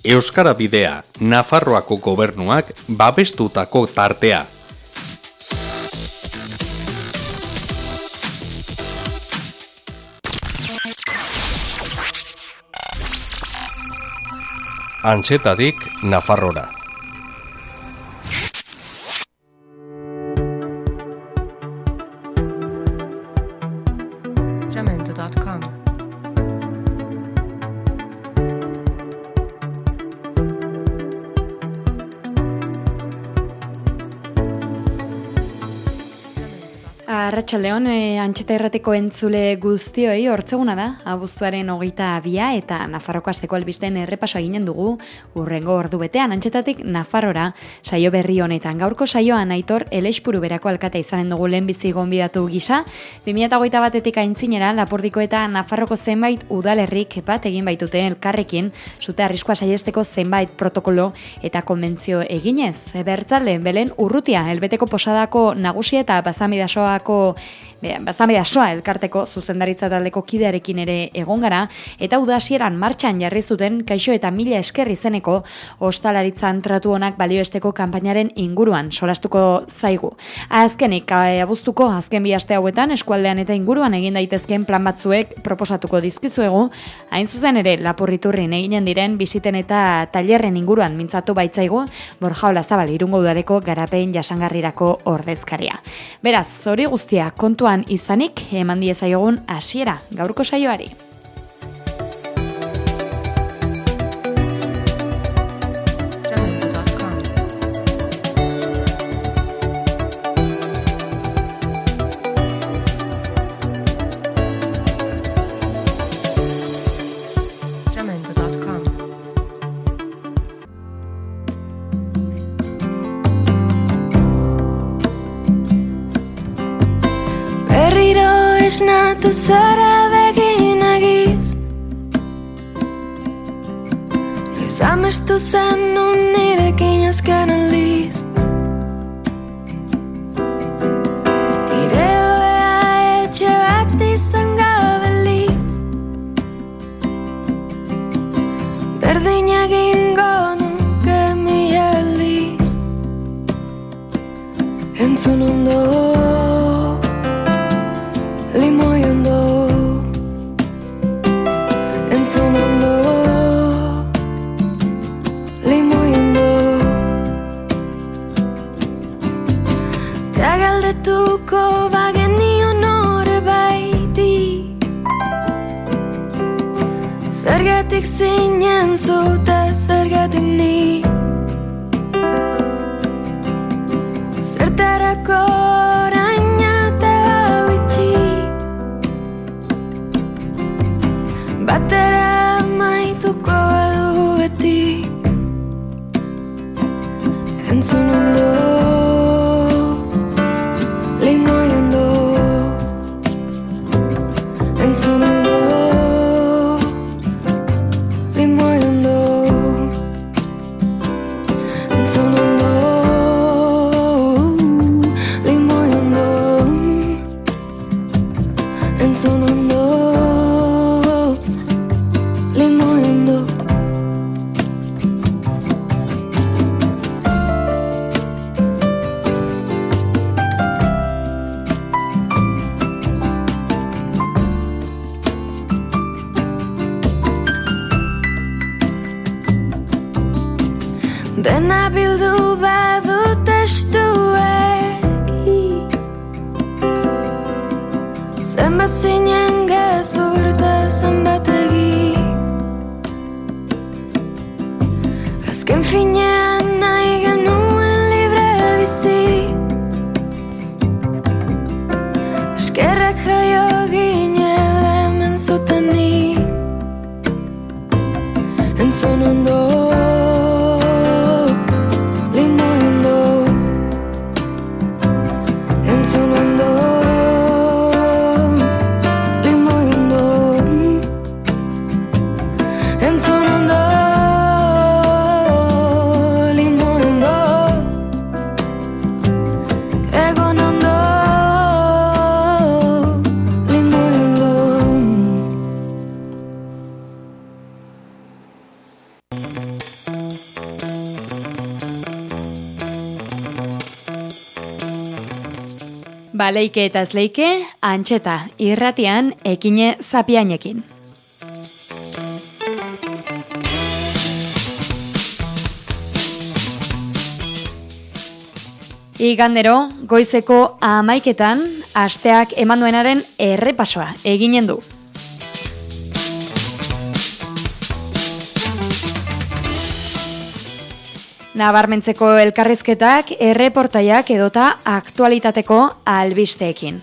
Euskara Bidea, Nafarroako gobernuak babestutako tartea. Antxetadik Nafarrora. Jamendo.com. Arratsaldeon, Antxeta Irratiko entzule guztioi, hortzeguna da, abuztuaren 22 eta Nafarroko asteko albisteen errepasoa eginen dugu, hurrengo ordu betean Antxetatik Nafarrora, saio berri honetan. Gaurko saioan Aitor Elexpuru berako alkate izanen dugu lehenbizi gonbidatu gisa, 2021etik aintzinera Lapurdiko eta Nafarroko zenbait udalerrik bat egin baitute elkarrekin, sute arriskua saihesteko zenbait protokolo eta konbentzio eginez. Bertzale, Belen Urrutia, Elbeteko Posadako nagusia eta Bazamidasoa elkarteko zuzendaritza taldeko kidearekin ere egon gara, eta uda hasieran martxan jarri zuten kaixo eta mila esker izeneko ostalaritzan tratu onak balioesteko kanpainaren inguruan solastuko zaigu. Azkenik, abuztuko azken bi aste hauetan eskualdean eta inguruan egin daitezkeen plan batzuek proposatuko dizkizuegu, hain zuzen ere Lapurriturrin eginen diren bisiten eta tailerren inguruan mintzatu baitzaigu Borja Olazabal Irungo udaleko garapen jasangarrirako ordezkaria. Beraz, hori guztia kontuan izanik eman diezaiogun hasiera gaurko saioari. Esnatu zara begin egiz, noiz amestu zen nun nirekin azken aldiz. Nire oea etxe bat izan gabelitz, berdin egingo nuke mila aldiz. Entzun ondo limoi ondo, entzun ondo, limoi ondo. Ta galdetuko bagenion ore baiti, zergatik zinen zuta zergatik ni, zertarako batera maituko edu beti. Entzun ondo, limoi ondo, entzun ondo, limoi ondo, entzun ondo, limoi ondo, entzun ondo. Dena bildu badut estuegi, zenbat zinen gezurta zenbat egi. Azken finean nahi genuen libre bizi, eskerrak jaio ginele hemen zuteni. Entzun ondo, Baleike eta Zleike, Antxeta, irratian Ekine Zapiainekin. Igandero, goizeko 11:00 asteak eman duenaren errepasoa eginen du. Nabarmentzeko elkarrizketak, erreportaiak edota aktualitateko albisteekin.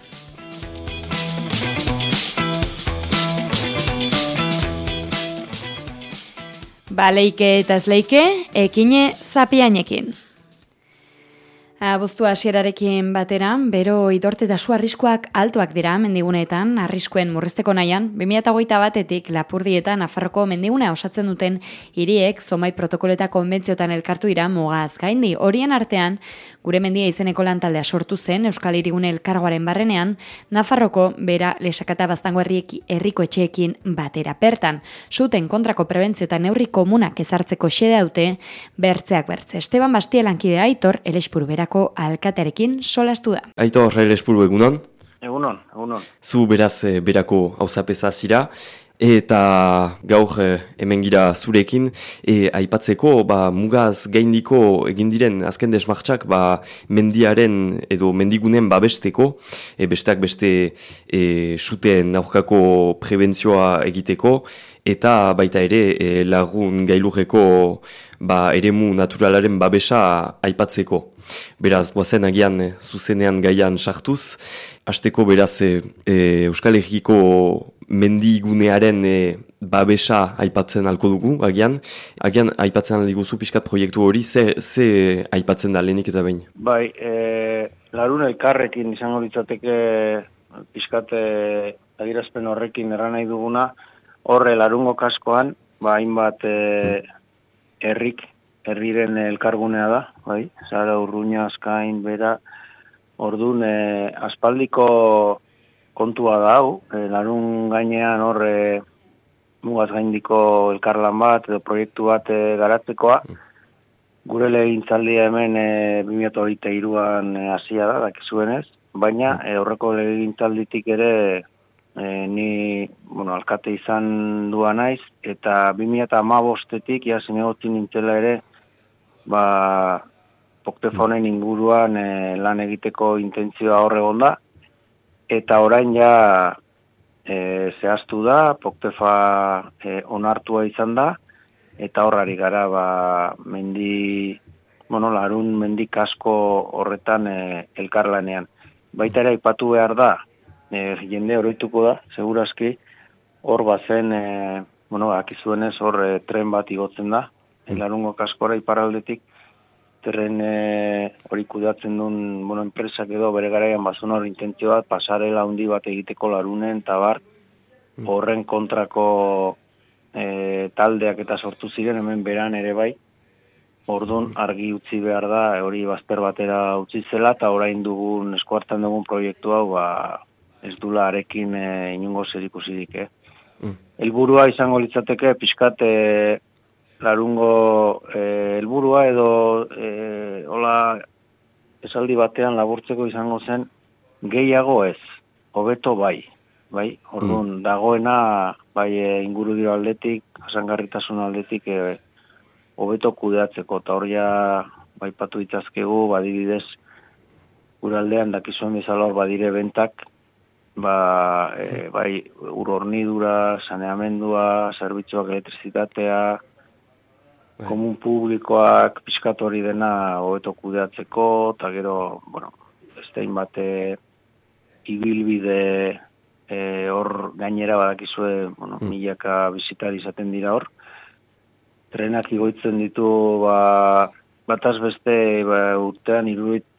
Baleike eta Zleike, Ekine Zapiainekin. Abuztu hasierarekin batera, bero idorte da su arriskuak altuak dira mendiguneetan, arriskuen murrizteko nahian, 2021 Lapurdi eta Nafarroko mendigunea osatzen duten hiriek zomai protokolo eta konbentziotan elkartu dira mugaz gaindi. Horien artean, gure mendia izeneko lantaldea sortu zen Euskal Hirigune Elkargoaren barrenean, Nafarroko bera Lesakata Baztango herriko etxeekin batera. Bertan, suten kontrako prebentzio eta neurri komunak ezartzeko xede dute bertzeak bertze. Esteban Bastia lankidea Aitor Elespuru berako alkatearekin solastu da. Aitor Elespuru egunon? Egunon. Zu beraz berako auzapeza zira. Eta gaur hemen gira zurekin, aipatzeko mugaz gaindiko egin diren azken desmartxak mendiaren edo mendigunen babesteko, besteak beste suteen aurkako prebentzioa egiteko, eta baita ere lagun gailurreko eremu naturalaren babesa aipatzeko. Beraz, goazen agian zuzenean gaian sartuz, hasteko beraz Euskal Herriko mendigunearen babesa aipatzen alko dugu, agian aipatzen aldiguzu pixkat proiektu hori, ze aipatzen da lehenik eta behin? Bai, larun elkarrekin izango litzateke pixkat adierazpen horrekin erran nahi duguna, horre larungo kaskoan, hainbat herriren elkargunea da, bai, Zara, Urruña, Azkain, Bera, ordun aspaldiko kontua da hau, larun gainean hor mugaz gaindiko elkarlan bat edo proiektu bat garatzekoa. Gure legegintzaldia hemen 2023an hasia da, dakizuenez, baina aurreko legegintzalditik ere ni alkate izan dua naiz, eta 2015etik ja zinegotin nintzela ere Poktefonen inguruan lan egiteko intentzioa hor egon da, eta orain ja zehaztu da, Poktefa onartua izan da, eta horrari gara larun mendik asko horretan elkarlanean. Baita ere aipatu behar da, jende oroituko da, segurazki, hor bazen, akizuenez hor tren bat igotzen da, larungo kaskora iparraldetik, tren hori kudeatzen duen enpresak edo bere garaian bazun hor intentzioa pasarela handi bat egiteko larunen eta horren kontrako taldeak eta sortu ziren hemen beran ere bai. Orduan argi utzi behar da hori bazter batera utzi zela eta orain dugun eskuartan dugun proiektu hau ez dula arekin inongo zerikusirik. Helburua izango litzateke pixkat larungo helburua edo hola esaldi batean laburtzeko izango zen gehiago ez, hobeto bai. Orduan dagoena ingurugiro aldetik, jasangarritasun aldetik hobeto kudeatzeko eta hor ja aipatu ditzazkegu adibidez gure aldean dakizuen bezala hor badire bentak ur hornidura, saneamendua, zerbitzuak elektrizitatea, komun publikoak pixkat hori dena hobeto kudeatzeko, eta gero, estein bate ibilbide hor gainera badakizue, milaka bizitari izaten dira hor. Trenak igoitzen ditu, bataz beste urtean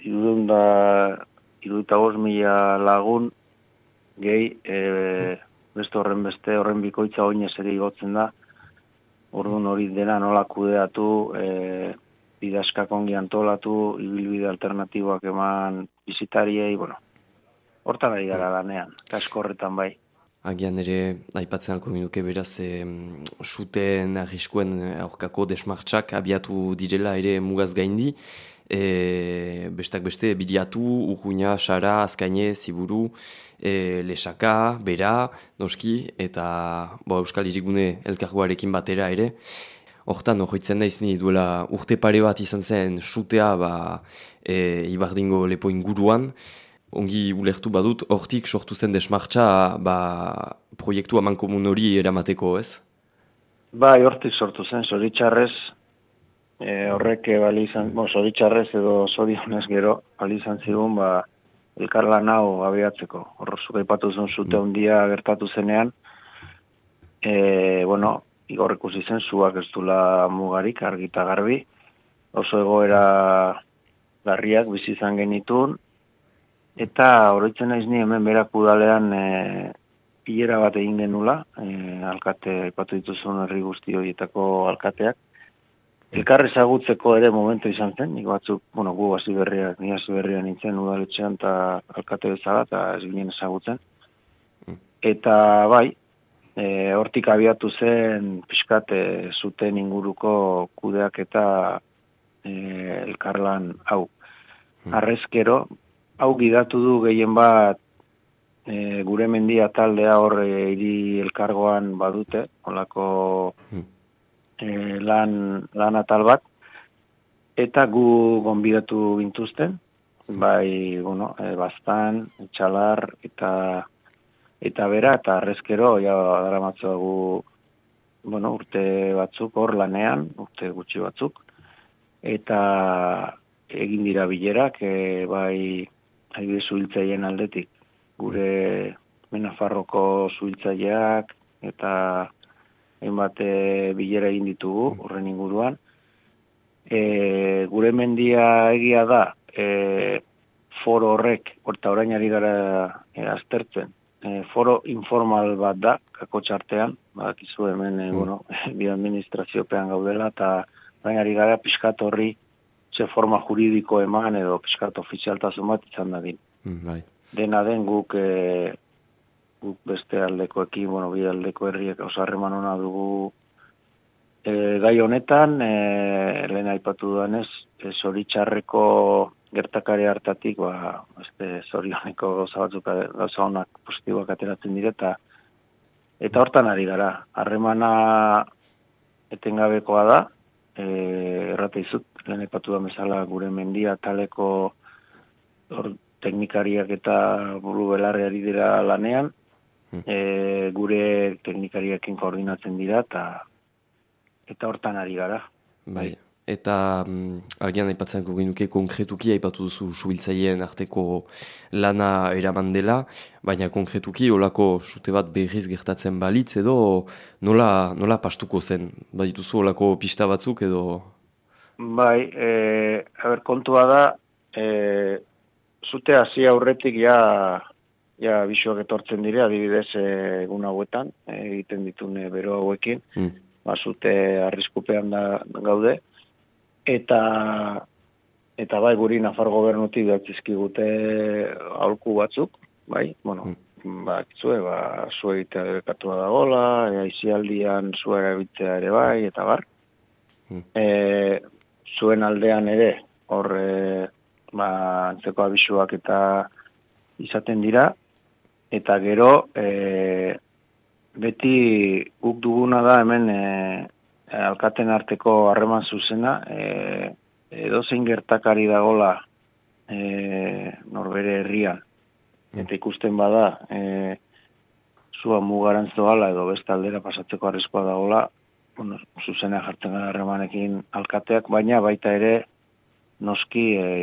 75.000 lagun gehi, beste horren bikoitza oinez ere igotzen da. Orduan hori dena nola kudeatu, bidaskak ongi antolatu, ibilbide alternatiboak eman bizitariei, hortan ari gara lanean, kasko horretan bai. Agian ere, aipatzen alko minuke beraz, suten arriskuen aurkako desmartxak abiatu direla ere mugaz gaindi, bestak beste, Bidiatu, Urruña, Sara, Azkaine, Ziburu, Lesaka, Bera, noski, eta Euskal Hirigune elkargoarekin batera ere. Hortan, horretzen naiz ni duela urte pare bat izan zen sutea Ibardingo lepo inguruan. Ongi ulertu badut, hortik sortu zen desmartxa proiektu amankomun hori eramateko, ez? Bai, hortik sortu zen, zoritxarrez, horrek bali izan, zoritxarrez edo zorionez gero, bali izan zigun, elkarlan hau abiatzeko. Horrozuk aipatu zen zute handia gertatu zenean, igor ikusi zen, zuak ez dula mugarik, argita garbi, oso egoera garriak bizi izan genitun, eta oroitzen naiz ni hemen berak udalean bilera bat egin genula, alkate, aipatu dituzun herri guzti horietako alkateak. Elkar ezagutzeko ere momentu izan zen, nik batzuk, gu hasi berrian nintzen udaletxean eta alkate bezala, eta ez ginen ezagutzen. Eta bai, hortik abiatu zen pixkat zuten inguruko kudeak eta elkarlan hau. Arrezkero, hau gidatu du gehien bat gure mendia taldea hor hiri elkargoan badute, holako lan atal bat, eta gu gonbidatu gintuzten, bai, Baztan, Txalar, eta Bera, eta Arrezkero, daramatzagu, urte batzuk hor lanean, urte gutxi batzuk, eta egin dira bilerak, bai, haide zuhiltzaien aldetik, gure Nafarroko zuhiltzaileak, eta hainbat bilera egin ditugu, horren inguruan. Gure mendia egia da, foro horrek, eta orain ari gara aztertzen, foro informal bat da, Kakotxartean, badakizu hemen, bi administraziopean gaudela, eta orain ari gara pixkat horri ze forma juridiko eman edo pixkat ofizialtasun bat izan dadin. Dena den guk beste aldekoekin, bi aldeko herriek oso harreman ona dugu gai honetan, lehen aipatu duanez, zoritxarreko gertakari hartatik, zorioneko gauza batzuk, gauza honak positiboak ateratzen dire, eta hortan ari gara. Harremana etengabekoa da, errate izut, lehen aipatu da bezala gure mendia taleko teknikariak eta buru belarri ari dira lanean, gure teknikariakin koordinatzen dira, eta hortan ari gara. Bai. Eta agian aipatzen genuke konkretuki aipatu duzu suhiltzaileen arteko lana eraman dela, baina konkretuki olako sute bat berriz gertatzen balitz edo nola pastuko zen? Badituzu olako pista batzuk edo? Bai, kontua da, zute hasi aurretik ja bisuak etortzen dire, adibidez egun hauetan, egiten ditun bero hauekin, zute arriskupean gaude, eta bai guri Nafar gobernutik datzizkigute aholku batzuk, bai, zu egitea debekatua dagoela, aizialdian zu erabiltzea ere bai, eta bar. Zuen aldean ere, hor antzeko abisuak eta izaten dira, eta gero beti guk duguna da hemen alkaten arteko harreman zuzena, edozein gertakari dagola norbere herrian, eta ikusten bada zua mugarantz doala edo beste aldera pasatzeko arriskoa dagola, zuzena jartzen gara harremanekin alkateak, baina baita ere noski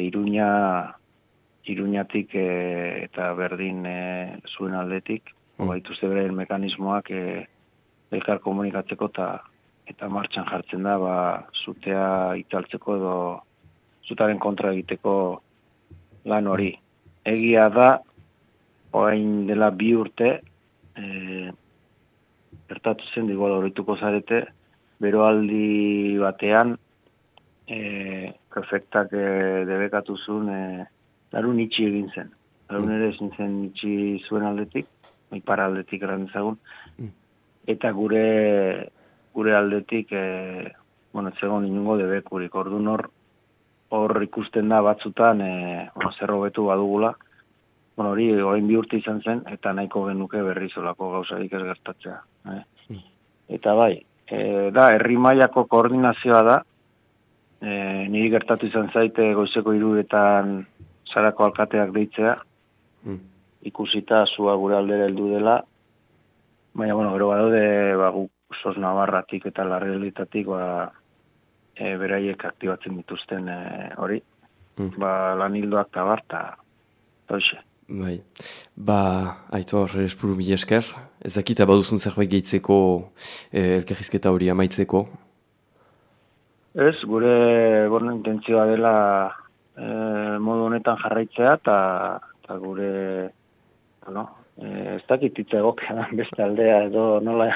Iruñatik eta berdin zuen aldetik, baituzte beren mekanismoak elkar komunikatzeko eta martxan jartzen da, zutea itzaltzeko edo zutaren kontra egiteko lan hori. Egia da, orain dela 2 urte, gertatu zen, horituko zarete, beroaldi batean, prefektak debekatu zuen, larun itxi egin zen. Larun ere ezin zen itxi zuen aldetik, ipar aldetik errandezagun, eta gure aldetik, zegoen inungo debekurik. Orduan hor, hor ikusten da batzutan zer hobetu badugula. Hori orain 2 urte izan zen, eta nahiko genuke berriz olako gauzarik ez gertatzea. Eta bai, da, herri mailako koordinazioa da, niri gertatu izan zaite goizeko 3:00 Sarako alkateak deitzea, ikusita zua gure aldera heldu dela, baina, gero badaude, guk Sos Navarratik eta Larrealitatik, beraiek aktibatzen dituzten hori, lan hildoak tabarta, hoxe. Bai, Aitor Espuru mila esker, ezakita baduzun zerbait gehitzeko elkarrizketa hori amaitzeko? Ez, gure intentzioa dela modu honetan jarraitzea, eta gure, ez dakit hitz egokia beste aldea edo nola,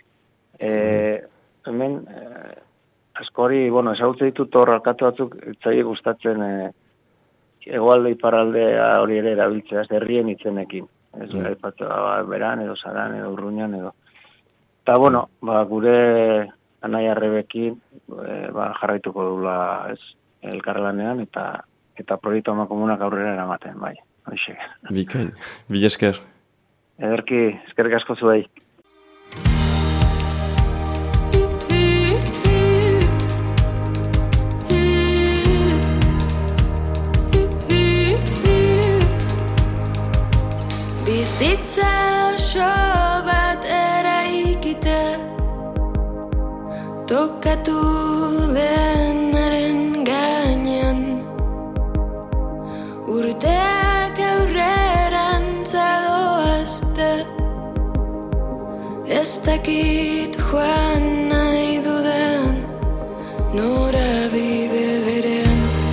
hemen, askori, ezagutzen ditut hor alkate batzuk, etzaile gustatzen, egoalde iparraldea hori ere erabiltzea, herrien itzenekin. Ez beran, edo Saran, edo Urruñan, edo. Eta, gure anai arrebekin jarraituko dula elkarlanean, eta proiektu amakomunak aurrera eramaten, bai. Bikain, mila esker. Ederki, eskerrik asko zuei. Bizitza oso bat eraikita, tokatu denaren gainean, urteak aurrerantza doazte, ez dakit joan nahi dudan norabide berean.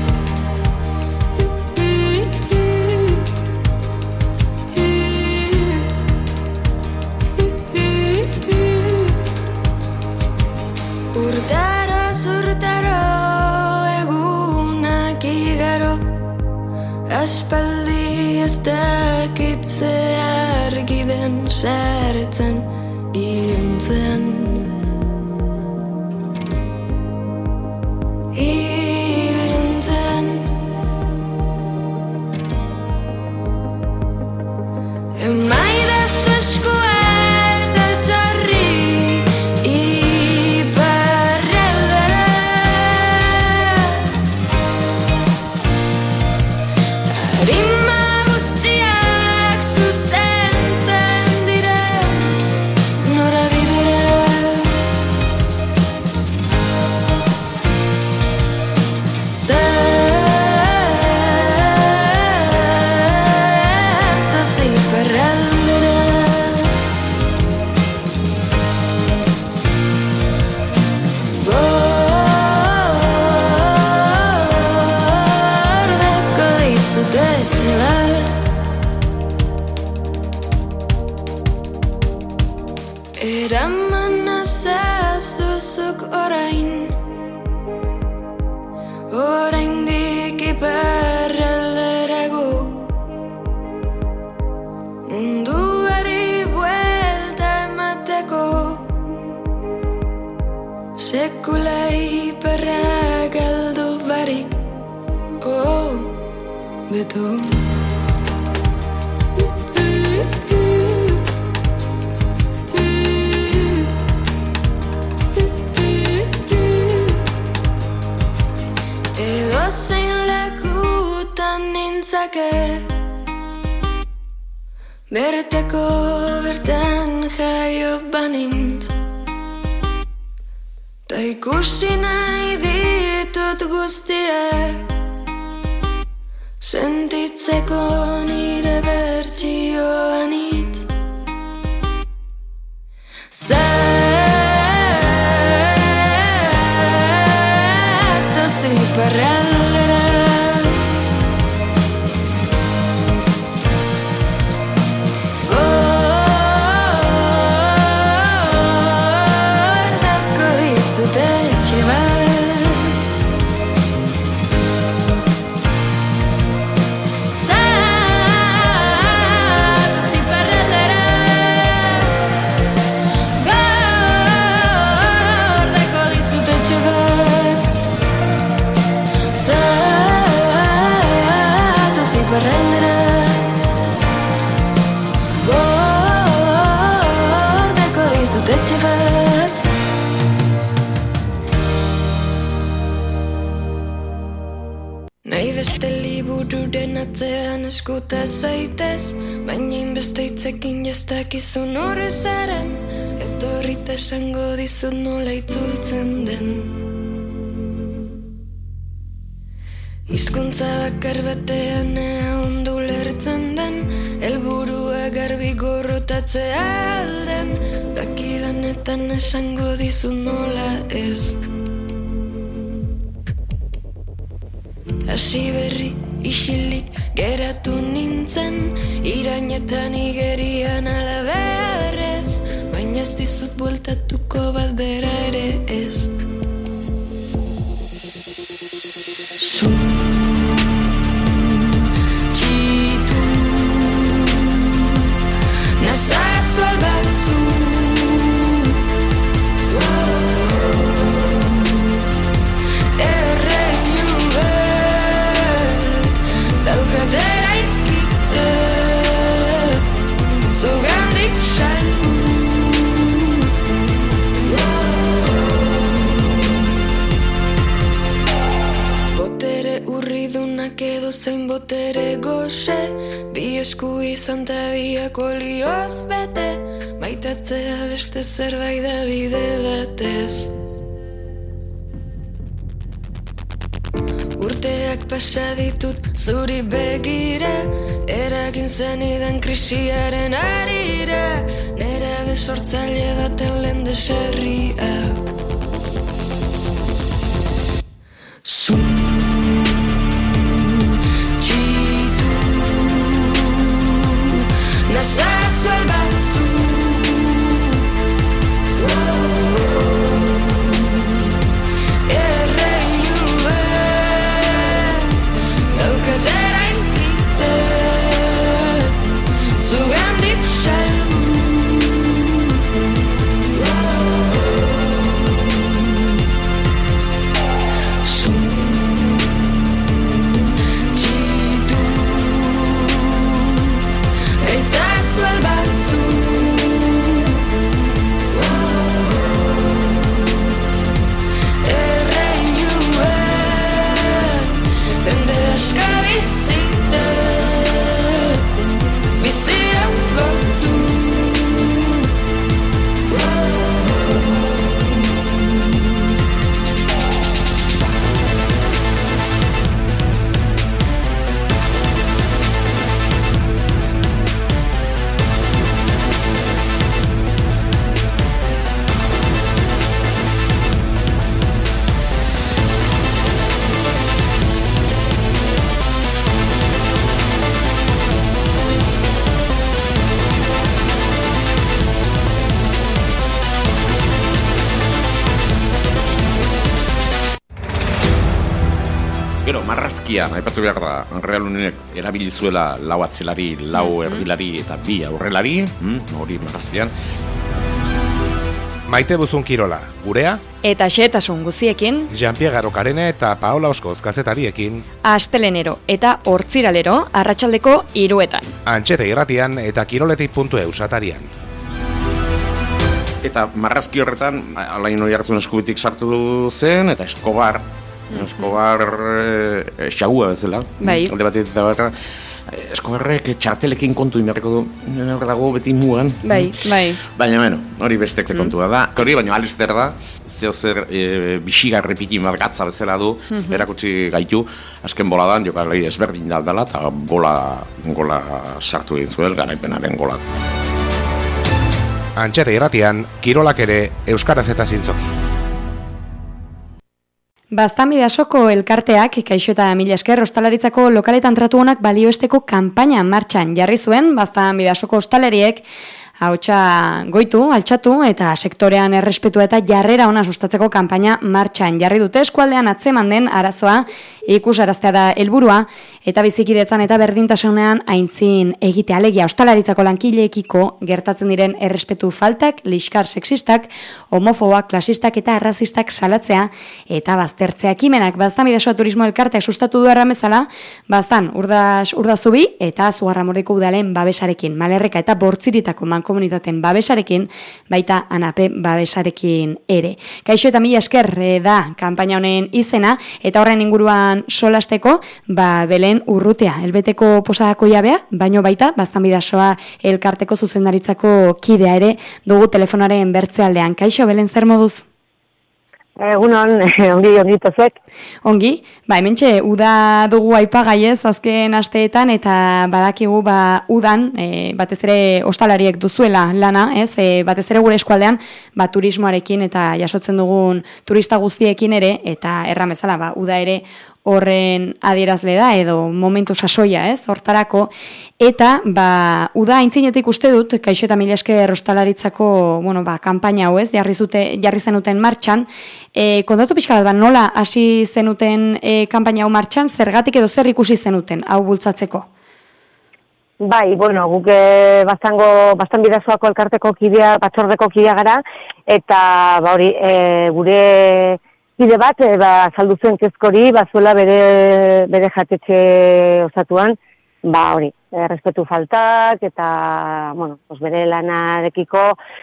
Urtaro egunak igaro, aspaldi ez dakitze argi den sartzen iluntzen. Emaidas eskuet etorri Eraman azazuzuk oraindik iparralderago, munduari buelta emateko, sekula iparra galdu barik, beto. Edozein lekutan nintzake, bertako bertan jaio banintz, ta ikusi nahi ditut guztiak, sentitzeko nire bertsioan hitz. Iparraldera gordako dizute etxebat, zatoz iparraldera. atzean eskuta zaitez, baina inbeste hitzekin jastakizun horrezaren, etorrita esango dizut nola itzultzen den. Hizkuntza bakar batean ea ondo lertzen den, helburua garbi gorrotatzea alden, dakidanetan esango dizut nola ez. Hasi berri isilik geratu nintzen, irainetan igerian alabearrez, baina ez dizut bueltatuko bat bera ere ez. Txitu nazazu albazu, erreinu daukatera ikite, zugandik salbu. Botere urridunak edo zein botere goxe, bi esku izan ta biak olioz bete, maitatzea beste zerbait da bide batez. Urteak pasa ditut zuri begira, eragin zenidan krisiaren arira, nera besortzaile baten lehen deserria. Txitu nazazu albazu, daukatera ikite, zugandik salbu. Txitu gaitzazu albazu, dende aska bizite, bizira gordu. Gero, marrazkia, aipatu behar da, Real Unionek erabili zuela lau atzelari, lau erdilari eta bi aurrelari, hori marrazkian. Maite Buzun Kirola, gurea, Eta xehetasun guziekin, Jean-Pierre Garokarene eta Paola Oskoz kazetariekin, astelenero eta hortziralero arratsaldeko 3:00. Antxete irratian eta kiroletik.eus atarian. Eta marrazki horretan, Alain Oiartzun eskubitik sartu zen, eta Escobar xagua bezala. Bai. Alde batetik eta barra, Escobarrek txartelekin kontu inberreko du, hor dago beti mugan. Bai. Baina, hori bestek kontua da. Hori, baina Alister da, zeo zer bisigar repiti margatza bezala du, erakutsi gaitu, azken boladan, jokalei ezberdin daldala, eta gola sartu egin zuen, garaipenaren gola. Antxete irratian, kirolak ere euskaraz eta zintzoki. Baztanbidasoko elkarteak, kaixo eta mila esker, ostalaritzako lokaletan tratu honak balioesteko kanpaina martxan jarri zuen, Baztanbidasoko ostalariek ahotsa goitu, altxatu eta sektorean errespetua eta jarrera ona sustatzeko kanpaina martxan jarri dute. Eskualdean atzeman den arazoa ikusaraztea da helburua eta bizikidetzan eta berdintasunean aintzin egitea, alegia ostalaritzako lankileekiko gertatzen diren errespetu faltak, liskar sexistak, homofoboak, klasistak eta arrazistak salatzea eta baztertzea. Ekimenak Baztanbidasoa turismo elkarteak sustatu du erramezala, Baztan Urdazubi eta Zugarramurdiko udalen babesarekin, Malerreka eta Bortziritako mankomunitaten babesarekin, baita ANAPE babesarekin ere. Kaixo eta mila esker da kanpaina honen izena, eta horren inguruan solasteko, Belen Urrutia, elbeteko posadako jabea, baino baita, Baztanbidasoa elkarteko zuzendaritzako kidea ere dugu telefonaren bertzealdean. Kaixo, Belen, zer moduz? Egunon, ongi tozek. Ongi, hementxe, uda dugu aipagai ez azken asteetan, eta badakigu udan, batez ere ostalariek duzuela lana, ez? Batez ere gure eskualdean, turismoarekin eta jasotzen dugun turista guztiekin ere, eta erran bezala, uda ere horren adierazle da, edo momentu sasoia, ez, hortarako, eta, uda aintzinetik uste dut, Kaixo eta mila esker ostalaritzako, kanpaina hau ez, jarri zenuten martxan, kontatu pixka bat, nola hasi zenuten kanpaina hau martxan, zergatik edo zer ikusi zenuten, hau bultzatzeko? Bai, guk Baztanbidasoako elkarteko kidea, batzordeko kidea gara, eta, hori, gure kide bat, saldu zuen kezkori, zuela bere jatetxe osatuan, hori, respetu faltak, eta, bere lanarekiko,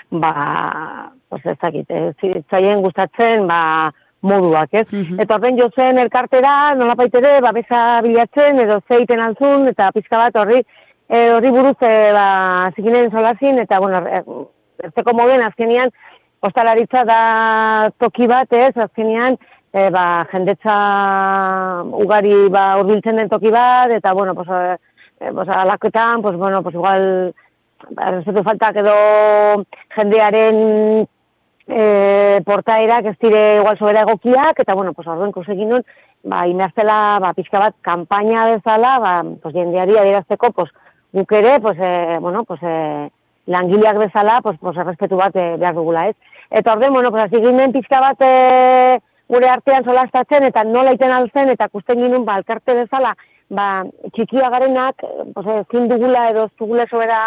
zaien gustatzen, moduak, ez? Eta horren jo zen elkartera, nolapait ere, babesa bilatzen, edo zeiten altzun, eta pizka bat horri buruz, zikinen solazin, eta, erteko moduen azkenian, ostalaritza da toki bat, ez, azkenean, jendetza ugari hurbiltzen den toki bat, eta, alakoetan, igual, respetu faltak edo jendearen portaerak ez dire igual sobera egokiak, eta, orduan kusegin nun, imeaztela, pixka bat, kanpaina bezala, jendeari adierazteko, guk ere, langileak bezala, errespetu bat behar dugula, ez? Eta orden, hasi ginen pixka bat gure artean solastatzen, eta nola iten alzen, eta kusten ginen, elkarte bezala, txikia garenak, ezin dugula edo ez dugula sobera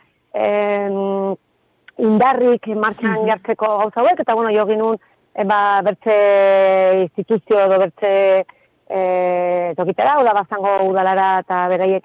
indarrik martxan jartzeko gauza hauek, eta, jo ginen, bertze instituzio edo bertze tokitera, oda bazango udalara eta beraiek,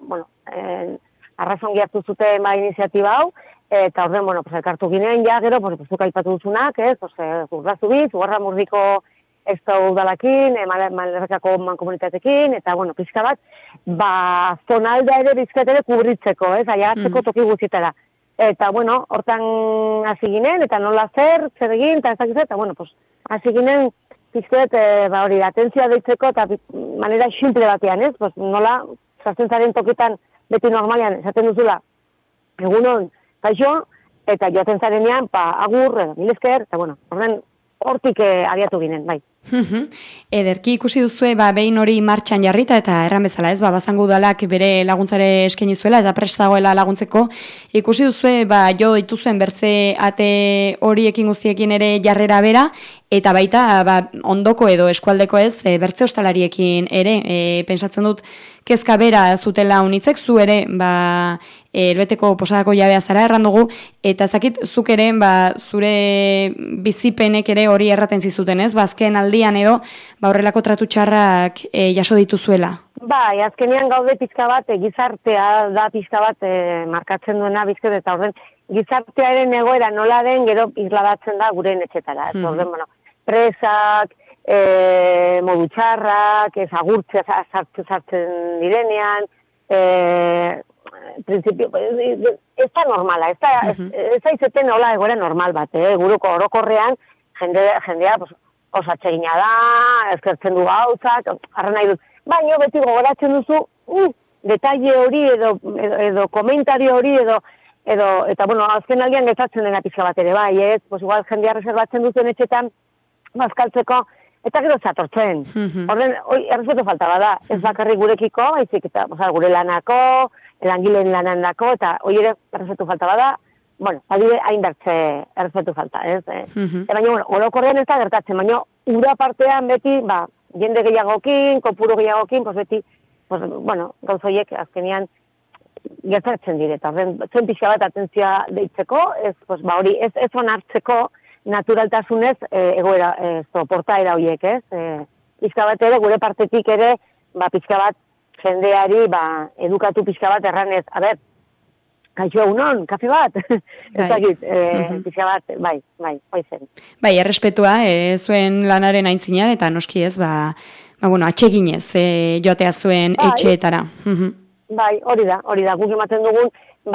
arrazongi hartu zuten iniziatiba hau, eta orden, elkartu ginen, gero, zuk aipatu duzunak, ez, Urrazubit, Ugarramurdiko ez da udalakin, Malerrekako mankomunitatekin, eta, pizka bat, zonalda ere bizkat ere kubritzeko, ez, aiagatzeko toki guztietara. Eta, hortan hasi ginen, eta nola zer egin, eta ez dakiz, eta, hasi ginen, pizkat, hori, atentzioa deitzeko, eta manera simple batean, ez, nola, sartzen zaren tokitan, beti normalian, esaten duzula, egunon, kaixo, eta joaten zarenean, agur, mil esker, eta, horren, hortik abiatu ginen, bai. Ederki ikusi duzue, behin hori martxan jarrita, eta erran bezala ez, bazango udalak bere laguntzare eskaini zuela, eta prest dagoela laguntzeko, ikusi duzue, jo dituzuen bertze ate horiekin guztiekin ere jarrera bera, eta baita, ondoko edo eskualdeko ez, bertze ostalariekin ere, pensatzen dut, kezka bera zutela unitzek, zu ere, elbeteko posadako jabea zara erran dugu, eta zakit, zuk ere, zure bizipenek ere hori erraten zizuten, ez? Azken aldian edo, horrelako tratu txarrak jaso dituzuela. Bai, azkenean gaude pizka bat, gizartea da pizka bat markatzen duena bizket, eta horren, gizartearen egoera nola den, gero isladatzen da gure etxetara. Horren, presak, modu txarrak, agurtzea sartzen direnean, principio, ez da normala, ez da izeten hola egoera normal bat, guruko orokorrean, jendea osatzegina da, eskertzen du gauzak, arra nahi dut, baina beti gogoratzen duzu, detalle hori edo komentario hori edo, eta azken aldian gertatzen dena pizka bat ere, bai, ez, igual jendea reservatzen duten etxetan, bazkaltzeko, eta gero zatortzen. Horren, errespetu falta bada, ez bakarrik gurekiko, baizik, eta gure lanako, langileen lanandako, eta hori ere errespetu falta bada, adire hainbertze errespetu falta, ez? Baina, orokorrean ez da gertatzen, baina ura partean beti, jende gehiagokin, kopuru gehiagokin, beti, gauzoiek azkenean gertatzen dire, eta horren, zuen pixka bat atentzioa deitzeko, hori, ez onartzeko, naturaltasunez egoera, portaera horiek, ez? Pizka bat ere, gure partetik ere, pizka bat jendeari, edukatu pizka bat erranez, kaixo egunon, kafe bat, ez dakit, pixka bat, bai, zen. Bai, errespetua, zuen lanaren aintzinean, eta noski ez, bueno, atseginez, joatea zuen etxeetara. Bai, hori da, guk ematen dugun,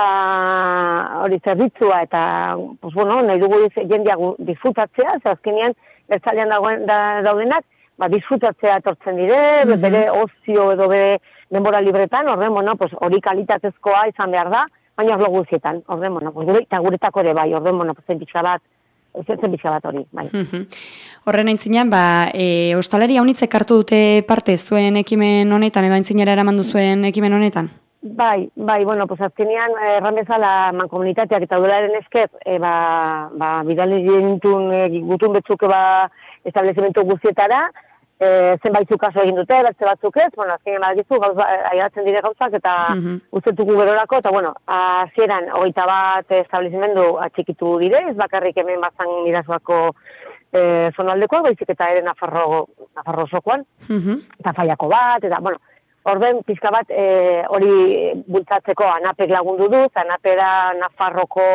hori zerbitzua, eta, pues bueno, nahi dugu jendeak disfrutatzea, azkenean, bertzalean daudenak, disfrutatzea etortzen dire, bere ozio edo bere denbora libretan, orden, bueno, pues hori kalitatezkoa izan behar da, baina orlo guzietan, orden, bueno, pues eta guretako ere bai, orden, bueno, pues zen pixka bat hori, bai. Horren aintzinean, ostalaria unitzek hartu dute parte zuen ekimen honetan, edo aintzinera eraman duzuen ekimen honetan? Bai, bueno, pues azkenean, erran bezala mankomunitateak eta udalaren esker, bidali gutun betzuk establezimentu guztietara, zenbaitzuk kaso egin dute, bertze batzuk ez, bueno, azkenean badakizu, aiatzen dire gauzak, eta ustetuko gerorako, eta bueno, hasieran 21 establezimendu atxikitu dire, ez bakarrik hemen bazan mirazuako zonaldekoa, baizik eta ere Nafarro osokoan, eta Faiako bat, eta bueno, orden pixka bat hori bultzatzeko ANAPek lagundu du, ANAPera Nafarroko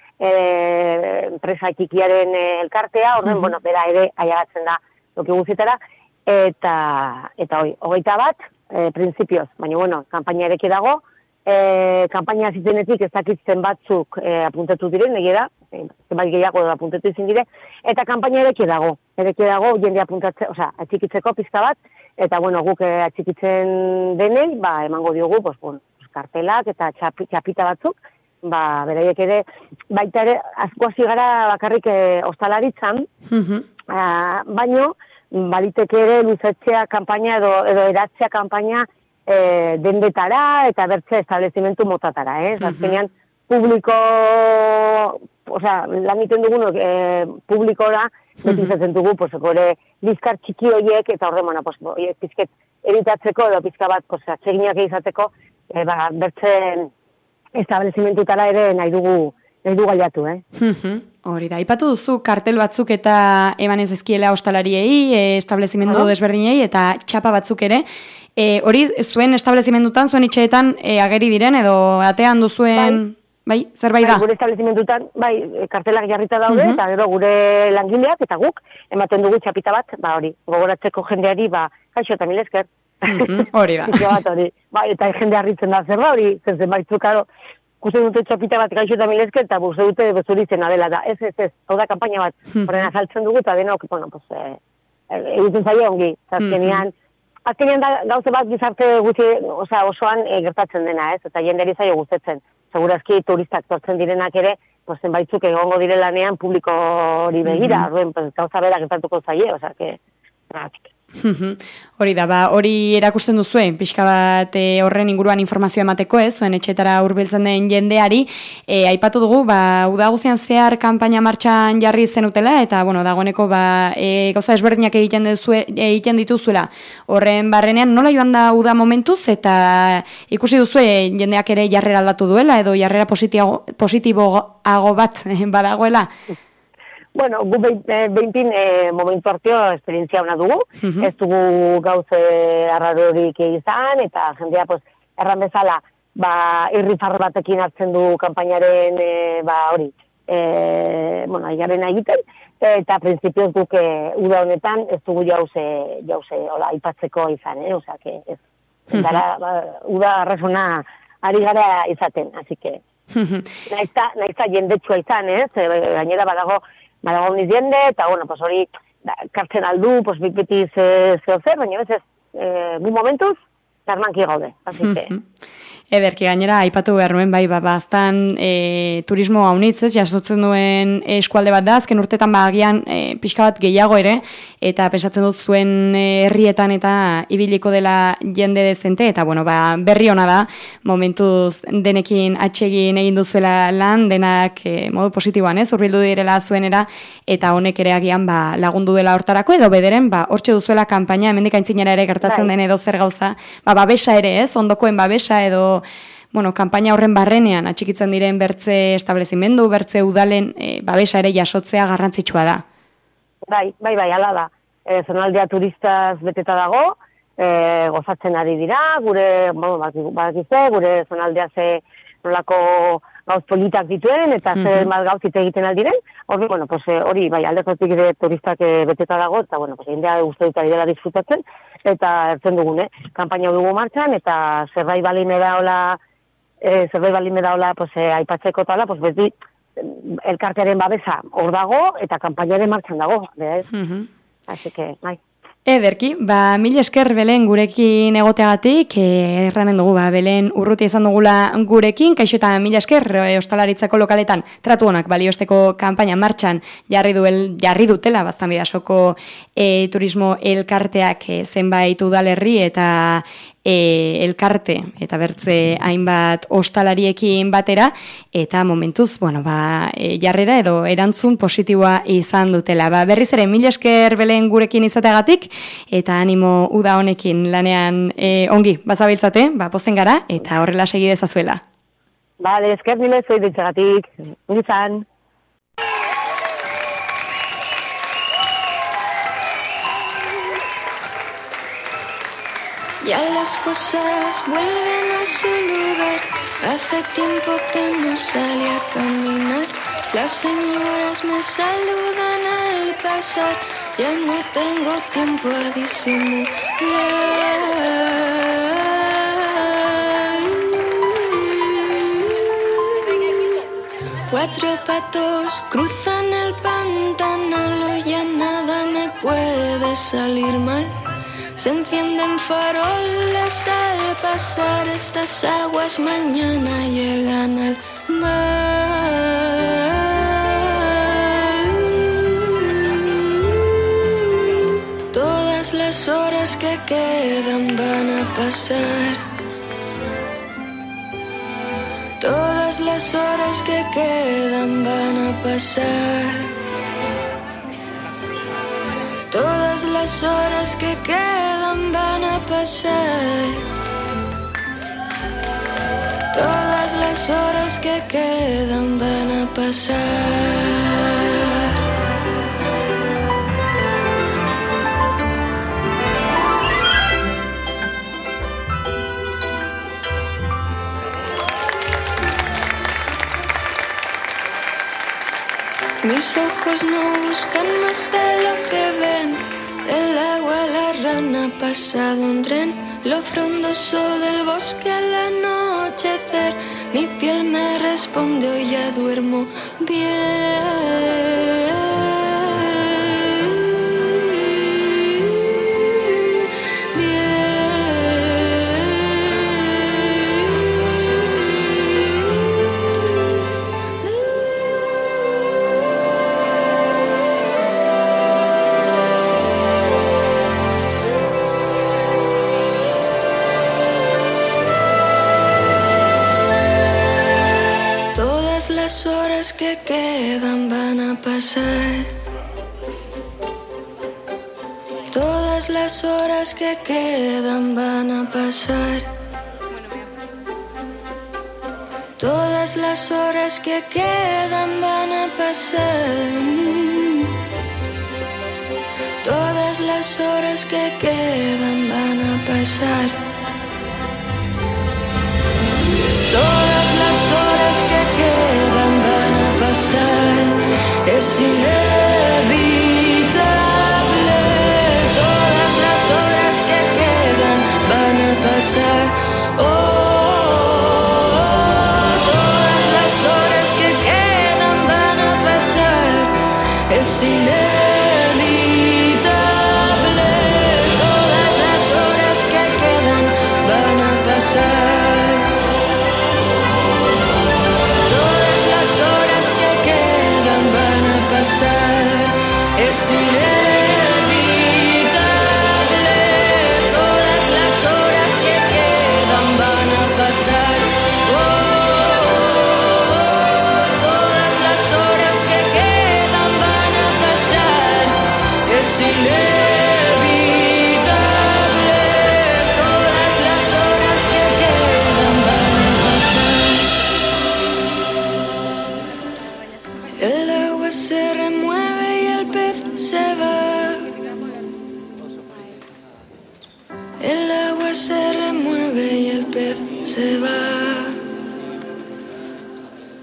enpresa txikiaren elkartea, orden, bueno, bera ere aiagatzen da toki guztietara, eta 21, printzipioz, baina, bueno, kanpaina ereki dago, kanpaina zitenetik ez dakitzen batzuk apuntatu diren, egia da, zenbait gehiago apuntatu izin dire, eta kanpaina ereki dago, jende apuntatzen, atxikitzeko pizka bat, eta, bueno, guk atxikitzen denei, emango diogu, kartelak eta txapita batzuk, beraiek ere, baita ere, asko hasi gara bakarrik ostalaritzan, baino, baliteke ere luzetzea kanpaina edo eratzea kanpaina dendetara eta bertze establezimentu motatara, azkenean publiko, lan iten dugunok publikora, beti izatzen dugu, gore bizkar txiki horiek, eta horre, horiek pizket eritatzeko edo pizka bat, atseginak izateko, bertzen establezimentutara ere nahi dugu gaiatu, Hori da, ipatu duzu kartel batzuk eta eman ez ezkiela ostalariei, establezimendu desberdinei eta txapa batzuk ere. Hori zuen establezimendutan, zuen itxeetan ageri diren edo atean duzuen, zerbait da? Gure establezimendutan, kartelak jarrita daude, eta gero gure langileak eta guk, ematen dugu txapita bat, hori, gogoratzeko jendeari, kaixo eta mil esker. Hori da. Eta jende harritzen da zer da, hori, zen baitzuk, kusten dute txapita bat gaixo eta mil esker, eta buze dute bezuri zena dela da. Ez, hau da kampaina bat, horren azaltzen dugu, eta denok, egiten zaila ongi, azkenean gauze bat gizarte gutxi, osoan gertatzen dena, ez, eta jenderi zailo guztetzen. Segurazki turistak tortzen direnak ere, zenbaitzuk egongo direlanean publiko hori begira, gauza bera gertatuko zaie, Hori da, hori erakusten duzuen, pixka bat horren inguruan informazioa emateko, zuen etxetara hurbiltzen den jendeari, aipatu dugu, uda guzian zehar kanpaina martxan jarri zenutela, eta, bueno, dagoeneko, gauza desberdinak egiten dituzuela. Horren barrenean, nola joan da uda momentuz, eta ikusi duzue jendeak ere jarrera aldatu duela, edo jarrera positiboago bat badagoela? Bueno, gu behintin momentu hartio esperientzia hona dugu, ez dugu gauze arrarorik izan, eta jendea erran bezala irrifar batekin hartzen du kanpainaren hori, aigarena egiten, eta prinsipioz guk uda honetan ez dugu jauze aipatzeko izan, osea, ez uda arrazona ari gara izaten, así que naizta jendetsua izan, gainera badago uniz jende, eta, hori kartzen aldu, beti zeo zer, baina ez gu momentuz, zarmanki gaude, así que... Ederki gainera, aipatu behar nuen, baztan turismo haunitz, jasotzen duen eskualde bat da, azken urtetan agian pixka bat gehiago ere, eta pesatzen dut zuen herrietan eta ibiliko dela jende dezente, eta berri ona da, momentuz denekin atsegin egin duzuela lan, denak modu positiboan, urbildu direla zuenera, eta honek ere agian lagundu dela hortarako, edo bederen, hortxe duzuela kanpaina, hemendik aintzinera ere gertatzen den edo zer gauza, babesa ere, ondokoen babesa edo kanpaina horren barrenean atxikitzen diren bertze establezimendu, bertze udalen babesa ere jasotzea garrantzitsua da. Bai, ala da. Zonaldea turistaz beteta dago, gozatzen ari dira, gure zonaldea ze nolako gauz politak dituen, eta zer mal gauz hitz egiten aldiren. Hori, bueno, pues, hori, bai, aldekotik turistak beteta dago, eta, bueno, pues, jendea uste dut ari dela disfrutatzen, eta ertzen dugun, kanpaina dugu martxan, eta zerbait balin da hola, pues, aipatzeko tala, pues, beti, elkartearen babesa hor dago, eta kanpainaren martxan dago, behar. Así que, bai. Ederki, mil esker Belen gurekin egoteagatik, erranen dugu, Belen urruti izan dugula gurekin, kaixo eta mil esker ostalaritzako lokaletan tratu honak baliosteko kanpaina martxan jarri dutela, baztan bidasoko turismo elkarteak zenbait udalerri eta elkarte eta bertze hainbat ostalariekin batera, eta momentuz, jarrera edo erantzun positiboa izan dutela. Berriz ere, mil esker Belen gurekin izateagatik, eta animo uda honekin lanean ongi, bazabiltzate, posten gara, eta horrela segi dezazuela. Bale, esker nile zoi ditzegatik, izan. Ya las cosas vuelven a su lugar. Hace tiempo que no salí a caminar. Las señoras me saludan al pasar. Ya no tengo tiempo a disimular. 4 patos cruzan el pantano, ya nada me puede salir mal. Se encienden faroles al pasar, estas aguas mañana llegan al mar. Todas las horas que quedan van a pasar. Todas las horas que quedan van a pasar. Todas las horas que quedan van a pasar. Todas las horas que quedan van a pasar. Mis ojos no buscan más de lo que ven. El agua, la rana, pasado un tren. Lo frondoso del bosque al anochecer. Mi piel me responde, hoy ya duermo bien. Las horas que quedan van a pasar. Todas las horas que quedan van a pasar. Todas las horas que quedan van a pasar. Todas las horas que quedan van a pasar. Todas las horas que quedan van a pasar, es inevitable. Todas las horas que quedan van a pasar. Todas las horas que quedan van a pasar, es inevitable. Todas las horas que quedan van a pasar. Es inevitable. Todas las horas que quedan van a pasar. Todas las horas que quedan van a pasar. Es inevitable. Todas las horas que quedan van a pasar. El agua se remueve, se va. El agua se remueve y el pez se va.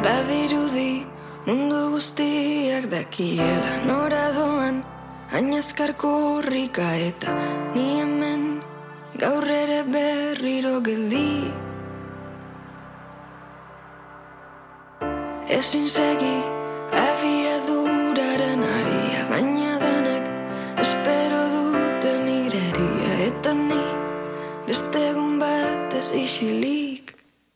Badirudi mundu guztiak dakiela nora doan, hainazkar korrika eta ni hemen gaur ere berriro geldi. Ezin segi abiaduraren aria, baina denek espero dute mireria, eta ni beste egun batez isilik.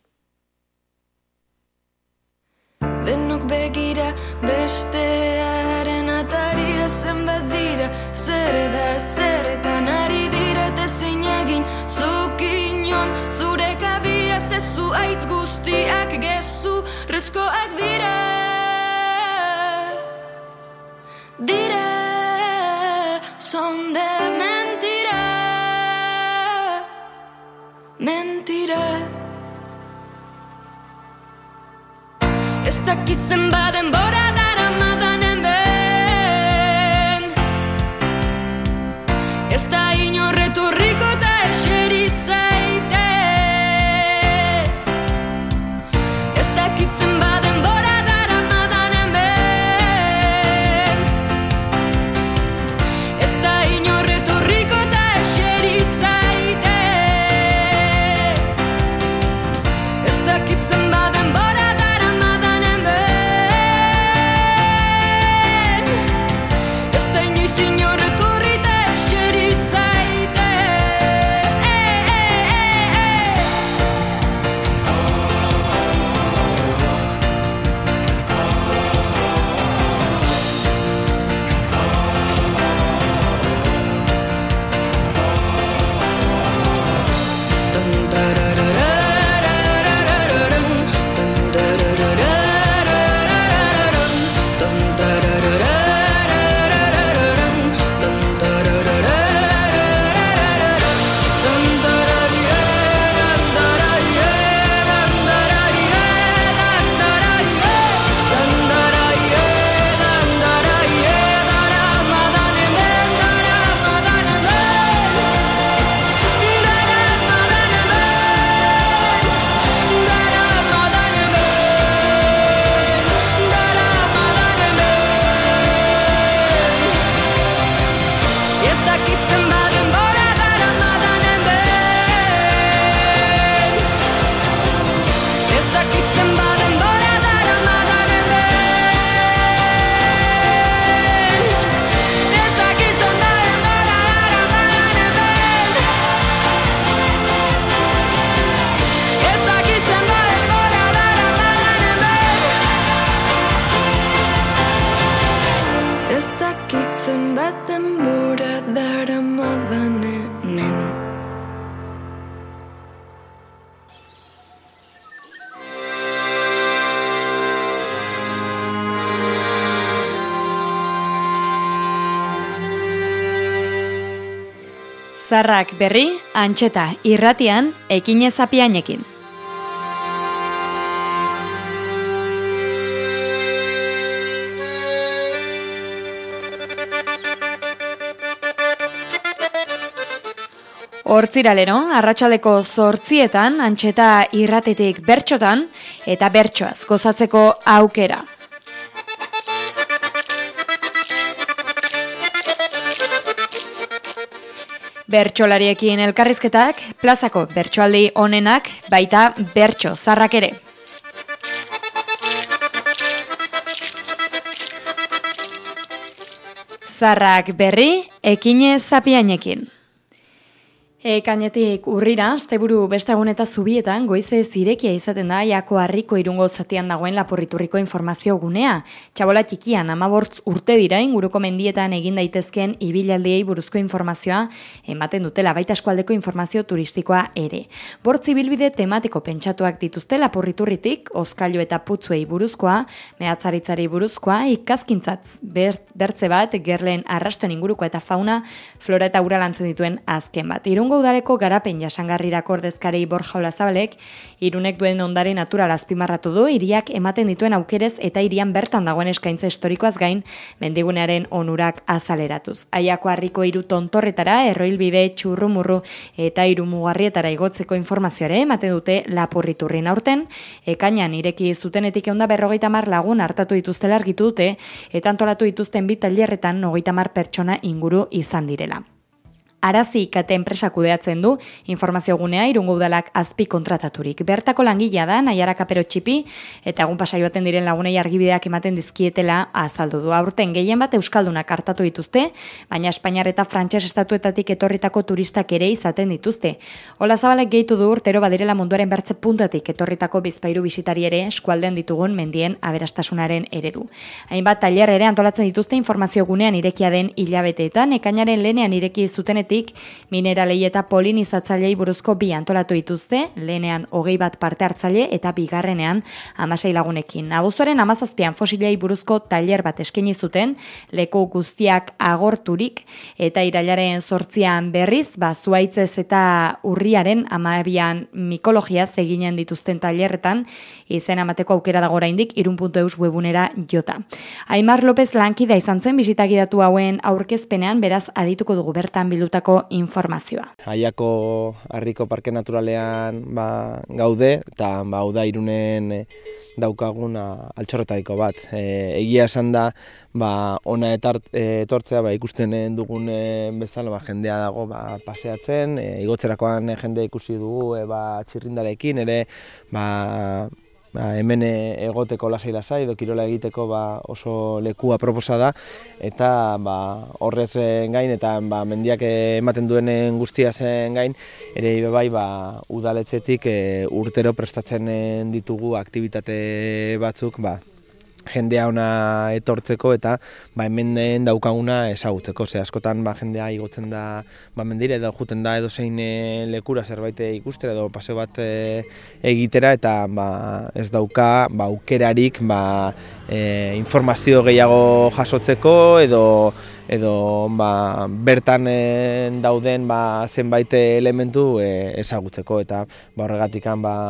Denok begira bestearen atarira, zenbat dira, zer da zerretan ari dira, eta zein egin zuk inon, zure kabia zezu aitz guztiak gezu rezkoak dira. Son de mentira, mentira. Ez dakitzen baden bora daramadan hemen, ez da inorreturriko eta eseri zaitez. Ez dakitzen baden bora daramadan hemen, ez da inorreturriko eta eseri zaitez. Ez dakitzen baden bora Zarrak berri, Antxeta irratian, Ekinez Apiainekin. Hortziralero, arratsaldeko 8:00 Antxeta irratetik bertxotan eta bertsoaz gozatzeko aukera. Bertsolariekin elkarrizketak, plazako bertsoaldi onenak, baita bertso zarrak ere. Zarrak berri, Ekinez Apiainekin. Ekainetik urrira, asteburu beste egun eta zubietan, goize zirekia izaten da, Jako Harriko Irungo zatian dagoen Lapurriturriko informazio gunea. Txabola txikian, 15 urte dira, inguruko mendietan egin daitezken ibilaldiei buruzko informazioa, ematen dutela baita eskualdeko informazio turistikoa ere. Bortzi bilbide tematiko pentsatuak dituzte Lapurriturritik, Ozkailu eta Putzuei buruzkoa, mehatzaritzari buruzkoa, ikazkintzat bertze bat, gerlen arrastoen inguruko eta fauna, flora eta ura lantzen dituen azken bat. Irungo Irungo udaleko garapen jasangarrirako ordezkarei Borja Olazabalek, Irunek duen ondare natural azpimarratu du, hiriak ematen dituen aukerez eta hirian bertan dagoen eskaintza historikoaz gain, mendigunearen onurak azaleratuz. Aiako harriko 3 tontorretara, erroilbide, txurrumurru eta 3 mugarrietara igotzeko informazioare ematen dute Lapurriturrin aurten, ekainan ireki zutenetik eunda 50 lagun hartatu dituztela argitu dute, eta antolatu dituzten 2 tailerretan 30 pertsona inguru izan direla. Arazi IKT enpresa kudeatzen du informazio gunea Irungo udalak azpi kontrataturik. Bertako langilea da Naiara Kapero Txipi eta egun pasai baten diren lagunei argibideak ematen dizkietela azaldu du. Aurten gehien bat euskaldunak hartatu dituzte, baina Espainiar eta Frantses estatuetatik etorritako turistak ere izaten dituzte. Olazabalek gehitu du urtero badirela munduaren bertze puntatik etorritako bizpahiru bisitari ere eskualdean ditugun mendien aberastasunaren eredu. Hainbat tailer ere antolatzen dituzte informazio gunean irekia den hilabeteetan, ekainaren lehenean ireki zutenetik mineralei eta polinizatzailei buruzko 2 antolatu dituzte, lehenean 21 parte hartzaile eta bigarrenean 16 lagunekin. Abuztuaren 17an fosilei buruzko tailer bat eskaini zuten, leku guztiak agorturik eta irailaren 8an berriz, zuaitzez eta urriaren 12an mikologiaz eginen dituzten tailerretan, izen amateko aukera dago oraindik irun.eus webunera jota. Aimar López lankidea izan zen bisitagidatu hauen aurkezpenean, beraz adituko dugu bertan bilduta informazioa. Aiako harriko parke naturalean gaude, eta hau da Irunen daukagun altxorretariko bat. Egia esan da, ona etortzea ikusten dugun bezala jendea dago paseatzen, igotzerakoan jende ikusi dugu txirrindarekin, ere hemen egoteko lasai-lasai edo kirola egiteko oso lekua proposa da, eta horrez gain eta mendiak ematen duen guztia zen gain, ere bai udaletxetik urtero prestatzen ditugu aktibitate batzuk jendea ona etortzeko eta hemen daukaguna ezagutzeko. Askotan jendea igotzen da mendire edo juten da edo zein lekura zerbait ikustera edo paseo bat egitera eta ez dauka aukerarik informazio gehiago jasotzeko edo bertan dauden zenbait elementu ezagutzeko eta horregatik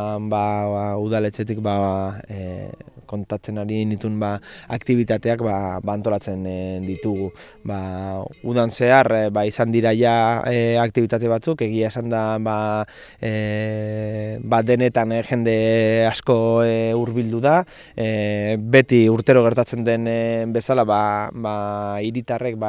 udaletxetik kontatzen ari nituen aktibitateak antolatzen ditugu. Udan zehar izan dira ja aktibitate batzuk, egia esan da denetan jende asko hurbildu da, beti urtero gertatzen den bezala hiritarrek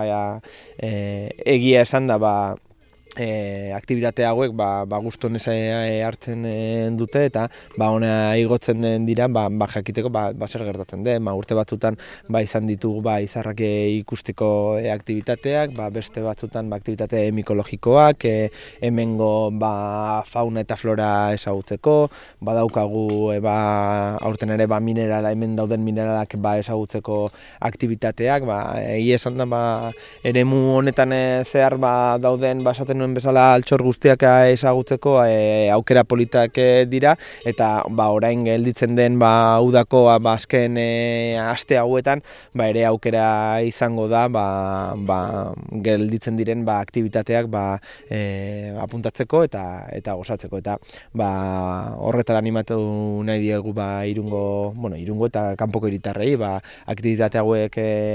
egia esan da aktibitate hauek gustonez hartzen dute eta ona igotzen dira jakiteko zer gertatzen den. Urte batzutan izan ditugu izarrak ikusteko aktibitateak, beste batzutan aktibitate mikologikoak, hemengo fauna eta flora ezagutzeko, badaukagu aurten ere minerala, hemen dauden mineralak ezagutzeko aktibitateak, egia esan da eremu honetan zehar dauden esaten nuen bezala altxor guztiak ezagutzeko aukera politak dira eta orain gelditzen den udako azken aste hauetan ere aukera izango da gelditzen diren aktibitateak apuntatzeko eta gozatzeko eta horretara animatu nahi diegu Irungo eta kanpoko hiritarrei aktibitate hauek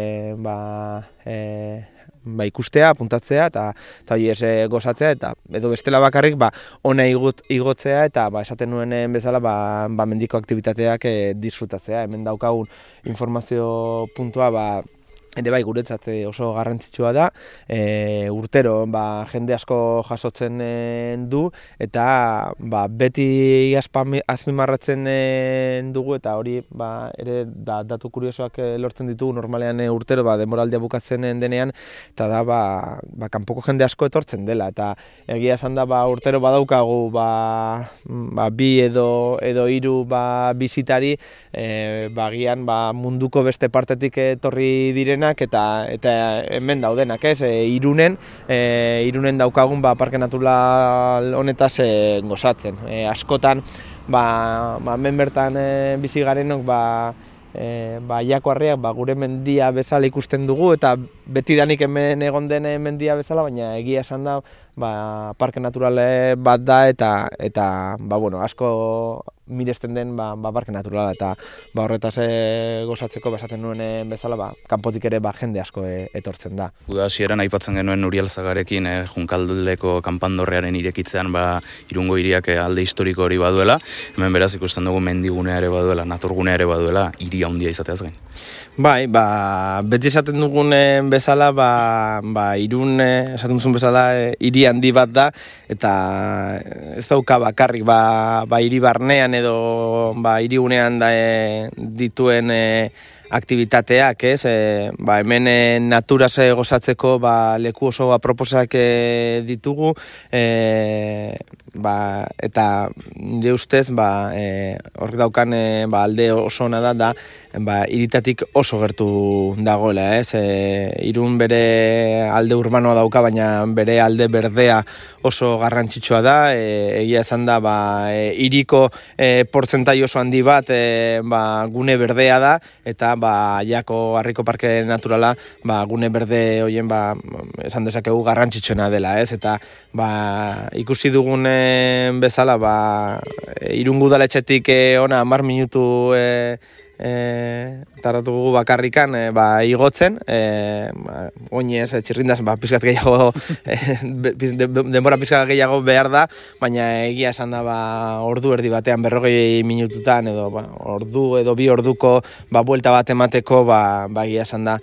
ikustea, apuntatzea eta hori gozatzea eta edo bestela bakarrik ona igotzea eta esaten nuen bezala mendiko aktibitateak disfrutatzea. Hemen daukagun informazio puntua ere guretzat oso garrantzitsua da, urtero jende asko jasotzen du eta beti azpimarratzen dugu eta hori ere datu kuriosoak lortzen ditugu normalean urtero denboraldia bukatzen denean eta da kanpoko jende asko etortzen dela eta egia esan da urtero badaukagu 2 edo 3 bisitari bagian munduko beste partetik etorri direna eta hemen daudenak, Irunen daukagun parke natural honetaz gozatzen. Askotan, hemen bertan bizi garenok Jakoarriak gure mendia bezala ikusten dugu, eta betidanik hemen egon den mendia bezala, baina egia esan da parke natural bat da, eta asko miresten den parke naturala, eta horretaz gozatzeko esaten nuen bezala, kanpotik ere jende asko etortzen da. Uda hasieran aipatzen genuen Uriel Zagarekin Junkaldeko kanpandorrearen irekitzean Irungo hiriak alde historiko hori baduela, hemen beraz ikusten dugu mendigunea ere baduela, naturgunea ere baduela, hiri handia izateaz gain. Bai, beti esaten dugun bezala, Irun, esaten duzun bezala, hiri handi bat da, eta ez dauka bakarrik, hiri barnean edo hirigunean dituen aktibitateak, ez? Hemen naturaz gozatzeko leku oso aproposak ditugu, eta nire ustez horrek daukan alde oso ona da hiritatik oso gertu dagoela, ez? Irun bere alde urbanoa dauka, baina bere alde berdea oso garrantzitsua da, egia esan da hiriko portzentai oso handi bat gune berdea da, eta Jako Harriko Parke Naturala gune berde horien esan dezakegu garrantzitsuena dela, ez? Eta ikusi dugun bezala Irungo udaletxetik ona 10 minutu tardatu gugu bakarrikan igotzen, oinez, txirrindaz, pizkat gehiago, denbora pizkat gehiago behar da, baina egia esan da ordu erdi batean 40 minututan, edo ordu edo 2 orduko buelta bat emateko, egia esan da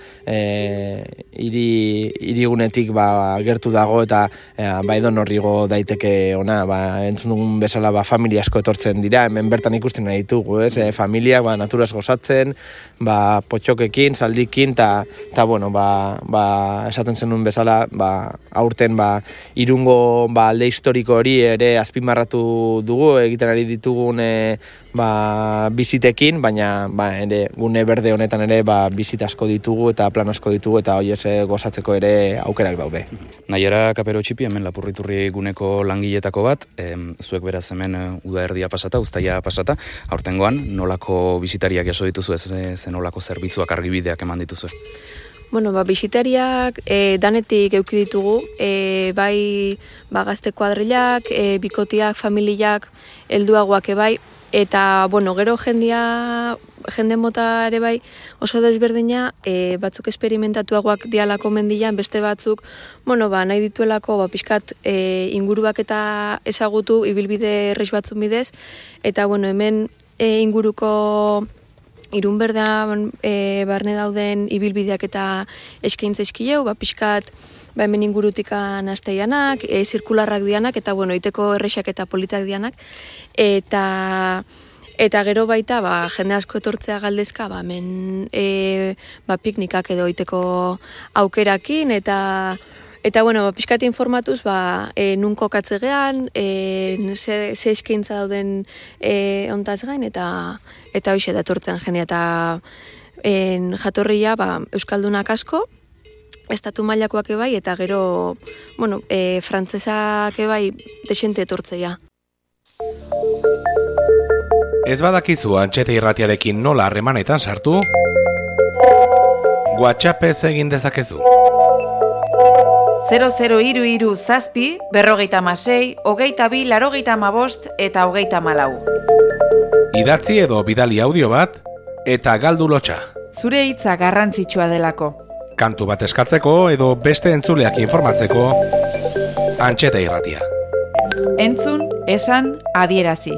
hirigunetik gertu dago, eta edon horrigo daiteke ona, entzun dugun bezala familia asko etortzen dira, hemen bertan ikusten nahi ditugu, familiak naturaz gozatzen, potxokekin, zaldikin, eta esaten zenuen bezala, aurten Irungo alde historiko hori ere azpimarratu dugu, egiten ari ditugun bizitekin, baina ere gune berde honetan ere bizit asko ditugu eta plan asko ditugu, eta hoiez gozatzeko ere aukerak daude. Naiara Kapero Txipi, hemen Lapurriturri guneko langiletako bat, zuek beraz hemen uda erdia pasata, uztaia pasata, aurtengoan nolako bisitariak jaso dituzu, zen nolako zerbitzuak argibideak eman dituzu? Bisitariak danetik euki ditugu, bai gazte kuadrilak, bikotiak, familiak, helduagoak bai, eta gero jende mota ere bai oso desberdina, batzuk esperimentatuagoak dialako mendian, beste batzuk nahi dituelako pixkat inguruak eta ezagutu ibilbide errex batzun bidez, eta hemen inguruko Irun berdea barne dauden ibilbideak eta eskaintza izkileu, pixkat hemen ingurutikan asteianak, zirkularrak dianak, eta iteko errexak eta politak dianak, eta gero baita jende asko etortzea galdezka hemen piknikak edo iteko aukerakin, eta pixkat informatuz, nun kokatzegean, ze eskaintza dauden ontaz gain, eta hoxe datortzen jendea, eta jatorria euskaldunak asko, estatu mailakoak ebai, eta gero, frantzesak ebai desente etortzea. Ez badakizu Antxeta Irratiarekin nola harremanetan sartu, WhatsAppez egin dezakezu. 0033 zazpi, 56, 22, 85 eta 34. Idatzi edo bidali audio bat, eta galdu lotxa. Zure hitza garrantzitsua delako. Kantu bat eskatzeko edo beste entzuleak informatzeko, Antxeta Irratia. Entzun, esan, adierazi.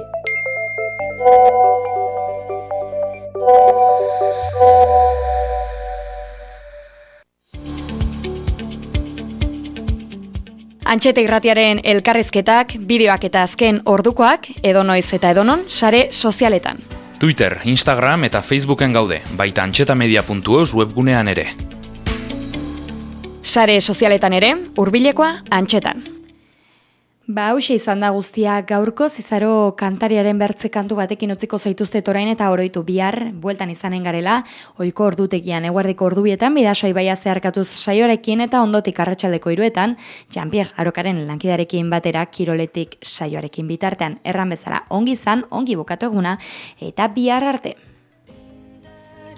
Antxeta Irratiaren elkarrizketak, bideoak eta azken ordukoak, edonoiz eta edonon, sare sozialetan. Twitter, Instagram eta Facebooken gaude, baita antxetamedia.eus webgunean ere. Sare sozialetan ere, hurbilekoa Antxetan. Hauxe izan da guztia gaurko, Zizaro kantariaren bertze kantu batekin utziko zaituztet orain eta oroitu bihar, bueltan izanen garela, ohiko ordutegian, eguerdiko ordubietan, Bidasoa ibaia zeharkatuz saioarekin eta ondotik arratsaldeko 3etan, Jean-Pierre Arokaren lankidarekin batera, kiroletik saioarekin bitartean, erran bezala ongi izan, ongi bukatu eguna, eta bihar arte.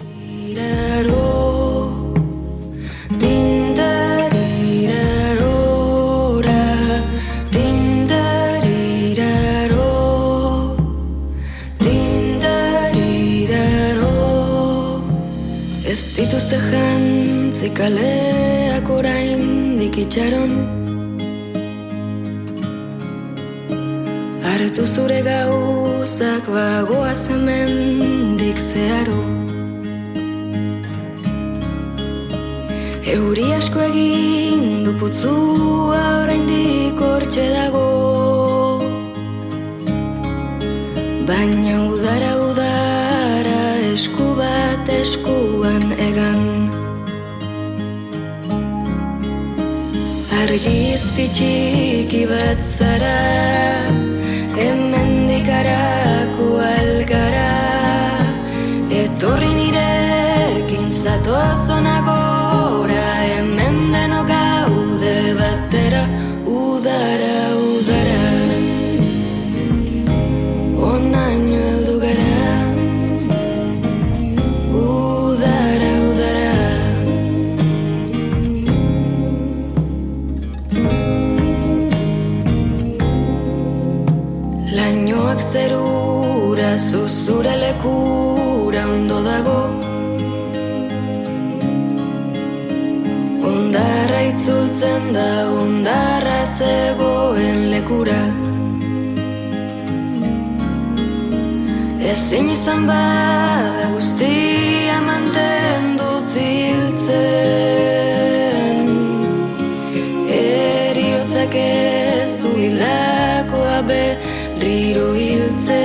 Ez dituzte jantzi kaleak oraindik itxaron. Hartu zure gauzak bagoaz hemendik zeharo. Euri asko egin du putzua oraindik hortxe dago. Baina udara esku bat eskuan egan. Argiz pitxiki bat zara, hemendik harako algara. Etorri nirekin zatoz hona gora, hemen denok gaude batera, udara. Onaino heldu gara, udara. Lainoak zerura, zuzure lekura ondo dago. Ondarra itzultzen da, ondarra zegoen lekura. Ezin izan bada guztia mantendu ziltzen. Eriotzak ez du hilakoa berriro hiltzen.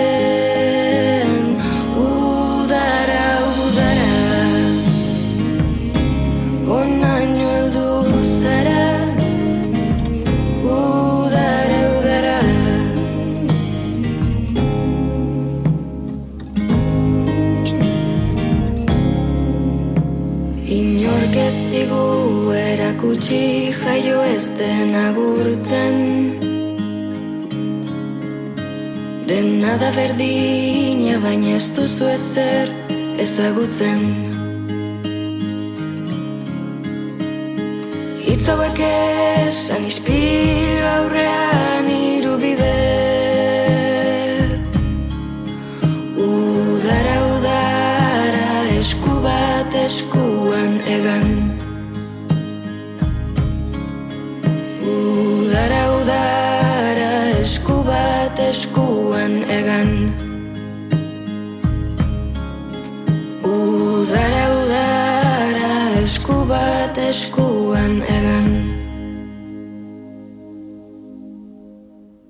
Udara, onaino heldu zara. Ez digu erakutsi jaio ez den agurtzen. Dena da berdina baina ez duzu ezer ezagutzen. Hitz hauek esan ispilu aurrean irubide. Udara, esku bat eskuan egan. Udara, esku bat eskuan egan. Udara, esku bat eskuan